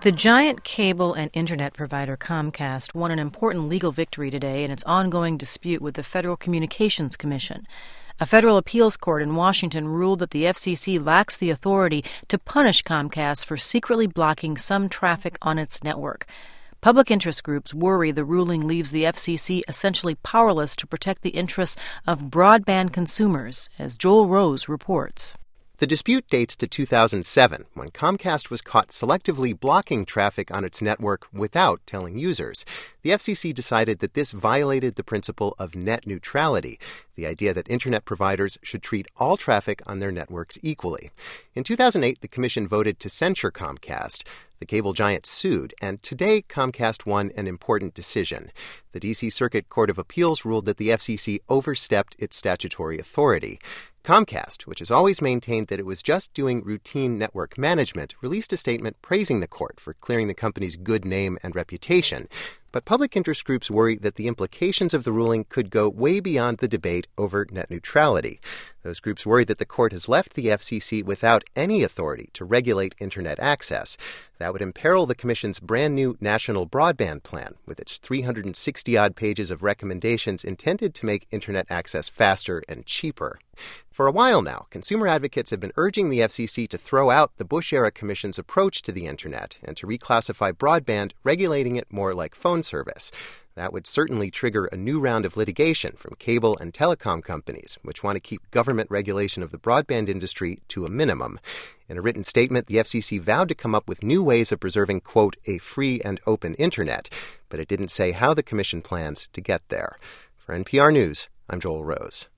The giant cable and internet provider Comcast won an important legal victory today in its ongoing dispute with the Federal Communications Commission. A federal appeals court in Washington ruled that the FCC lacks the authority to punish Comcast for secretly blocking some traffic on its network. Public interest groups worry the ruling leaves the FCC essentially powerless to protect the interests of broadband consumers, as Joel Rose reports. The dispute dates to 2007, when Comcast was caught selectively blocking traffic on its network without telling users. The FCC decided that this violated the principle of net neutrality, the idea that internet providers should treat all traffic on their networks equally. In 2008, the commission voted to censure Comcast. The cable giant sued, and today Comcast won an important decision. The D.C. Circuit Court of Appeals ruled that the FCC overstepped its statutory authority. Comcast, which has always maintained that it was just doing routine network management, released a statement praising the court for clearing the company's good name and reputation. But public interest groups worry that the implications of the ruling could go way beyond the debate over net neutrality. Those groups worry that the court has left the FCC without any authority to regulate internet access. That would imperil the Commission's brand new national broadband plan, with its 360-odd pages of recommendations intended to make internet access faster and cheaper. For a while now, consumer advocates have been urging the FCC to throw out the Bush-era Commission's approach to the internet and to reclassify broadband, regulating it more like phone service. That would certainly trigger a new round of litigation from cable and telecom companies, which want to keep government regulation of the broadband industry to a minimum. In a written statement, the FCC vowed to come up with new ways of preserving, quote, a free and open internet, but it didn't say how the commission plans to get there. For NPR News, I'm Joel Rose.